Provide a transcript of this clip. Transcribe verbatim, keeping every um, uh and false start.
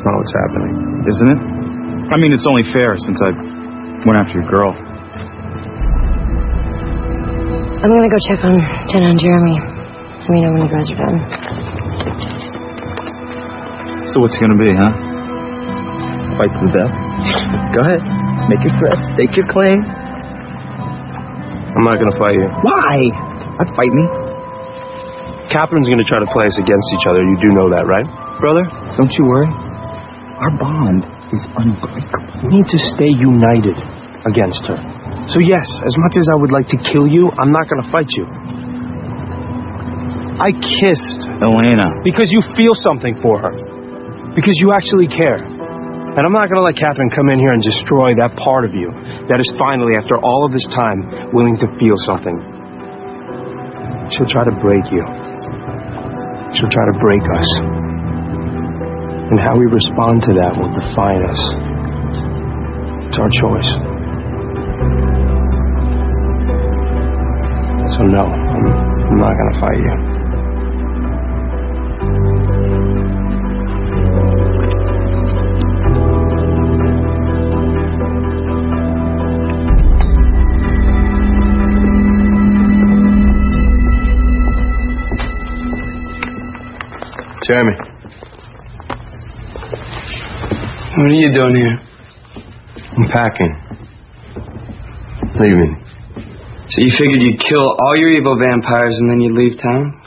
not what's happening. Isn't it? I mean, it's only fair since I went after your girl. I'm gonna go check on Jenna and Jeremy. Let me know when you guys are done. So what's it gonna be, huh? Fight to the death? Go ahead. Make your threat. Stake your claim. I'm not gonna fight you. Why? I'd fight me. Catherine's gonna try to play us against each other. You do know that, right? Brother, don't you worry. Our bond is unbreakable. We need to stay united against her. So yes, as much as I would like to kill you, I'm not gonna fight you. I kissed Elena because you feel something for her. Because you actually care. And I'm not gonna let Catherine come in here and destroy that part of you that is finally, after all of this time, willing to feel something. She'll try to break you. She'll try to break us. And how we respond to that will define us. It's our choice. So no, I'm, I'm not gonna fight you. Jeremy. What are you doing here? I'm packing. Leaving. So you figured you'd kill all your evil vampires and then you'd leave town?